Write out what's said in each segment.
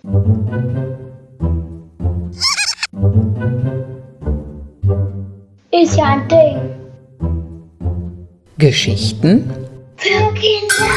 Ist ja ein Ding. Geschichten Für Kinder.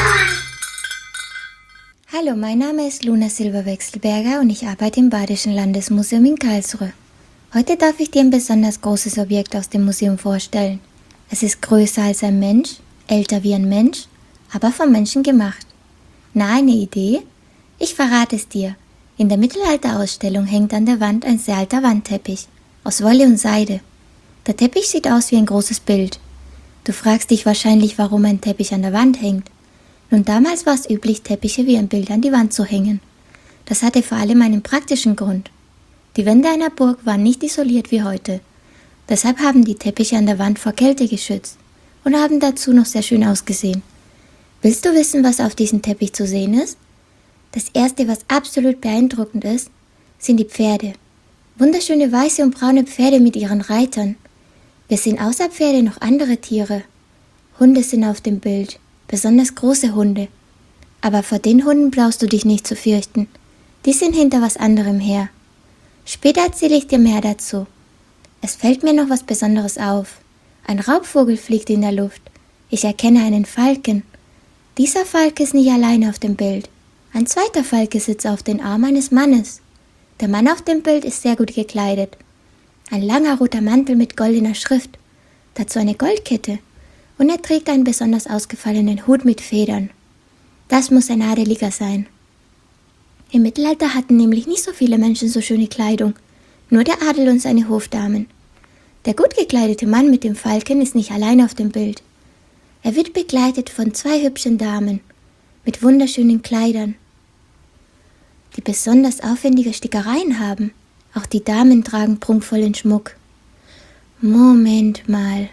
Hallo, mein Name ist Luna Silberwechselberger und ich arbeite im Badischen Landesmuseum in Karlsruhe. Heute darf ich dir ein besonders großes Objekt aus dem Museum vorstellen. Es ist größer als ein Mensch, älter wie ein Mensch, aber vom Menschen gemacht. Na, eine Idee? Ich verrate es dir. In der Mittelalterausstellung hängt an der Wand ein sehr alter Wandteppich, aus Wolle und Seide. Der Teppich sieht aus wie ein großes Bild. Du fragst dich wahrscheinlich, warum ein Teppich an der Wand hängt. Nun, damals war es üblich, Teppiche wie ein Bild an die Wand zu hängen. Das hatte vor allem einen praktischen Grund. Die Wände einer Burg waren nicht isoliert wie heute. Deshalb haben die Teppiche an der Wand vor Kälte geschützt und haben dazu noch sehr schön ausgesehen. Willst du wissen, was auf diesem Teppich zu sehen ist? Das erste, was absolut beeindruckend ist, sind die Pferde. Wunderschöne weiße und braune Pferde mit ihren Reitern. Wir sehen außer Pferde noch andere Tiere. Hunde sind auf dem Bild, besonders große Hunde. Aber vor den Hunden brauchst du dich nicht zu fürchten. Die sind hinter was anderem her. Später erzähle ich dir mehr dazu. Es fällt mir noch was Besonderes auf. Ein Raubvogel fliegt in der Luft. Ich erkenne einen Falken. Dieser Falke ist nicht alleine auf dem Bild. Ein zweiter Falke sitzt auf dem Arm eines Mannes. Der Mann auf dem Bild ist sehr gut gekleidet. Ein langer roter Mantel mit goldener Schrift, dazu eine Goldkette, und er trägt einen besonders ausgefallenen Hut mit Federn. Das muss ein Adeliger sein. Im Mittelalter hatten nämlich nicht so viele Menschen so schöne Kleidung, nur der Adel und seine Hofdamen. Der gut gekleidete Mann mit dem Falken ist nicht allein auf dem Bild. Er wird begleitet von zwei hübschen Damen mit wunderschönen Kleidern, die besonders aufwendige Stickereien haben. Auch die Damen tragen prunkvollen Schmuck. Moment mal.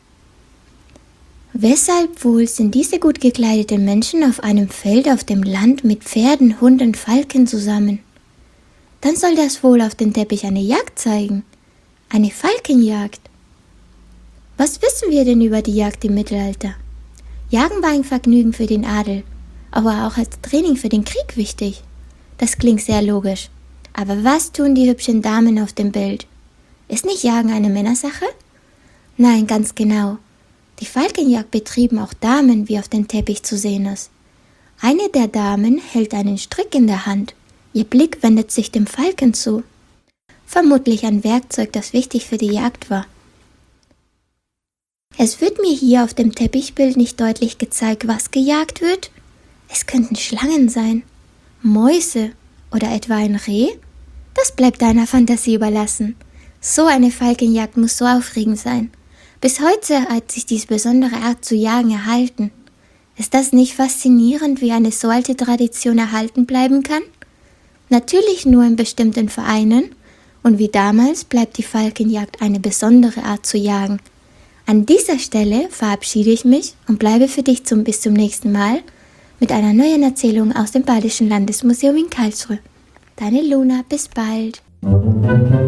Weshalb wohl sind diese gut gekleideten Menschen auf einem Feld auf dem Land mit Pferden, Hunden, Falken zusammen? Dann soll das wohl auf dem Teppich eine Jagd zeigen. Eine Falkenjagd. Was wissen wir denn über die Jagd im Mittelalter? Jagen war ein Vergnügen für den Adel, aber auch als Training für den Krieg wichtig. Das klingt sehr logisch. Aber was tun die hübschen Damen auf dem Bild? Ist nicht Jagen eine Männersache? Nein, ganz genau. Die Falkenjagd betrieben auch Damen, wie auf dem Teppich zu sehen ist. Eine der Damen hält einen Strick in der Hand. Ihr Blick wendet sich dem Falken zu. Vermutlich ein Werkzeug, das wichtig für die Jagd war. Es wird mir hier auf dem Teppichbild nicht deutlich gezeigt, was gejagt wird. Es könnten Schlangen sein, Mäuse oder etwa ein Reh. Das bleibt deiner Fantasie überlassen. So eine Falkenjagd muss so aufregend sein. Bis heute hat sich diese besondere Art zu jagen erhalten. Ist das nicht faszinierend, wie eine so alte Tradition erhalten bleiben kann? Natürlich nur in bestimmten Vereinen, und wie damals bleibt die Falkenjagd eine besondere Art zu jagen. An dieser Stelle verabschiede ich mich und bleibe für dich bis zum nächsten Mal mit einer neuen Erzählung aus dem Badischen Landesmuseum in Karlsruhe. Deine Luna, bis bald.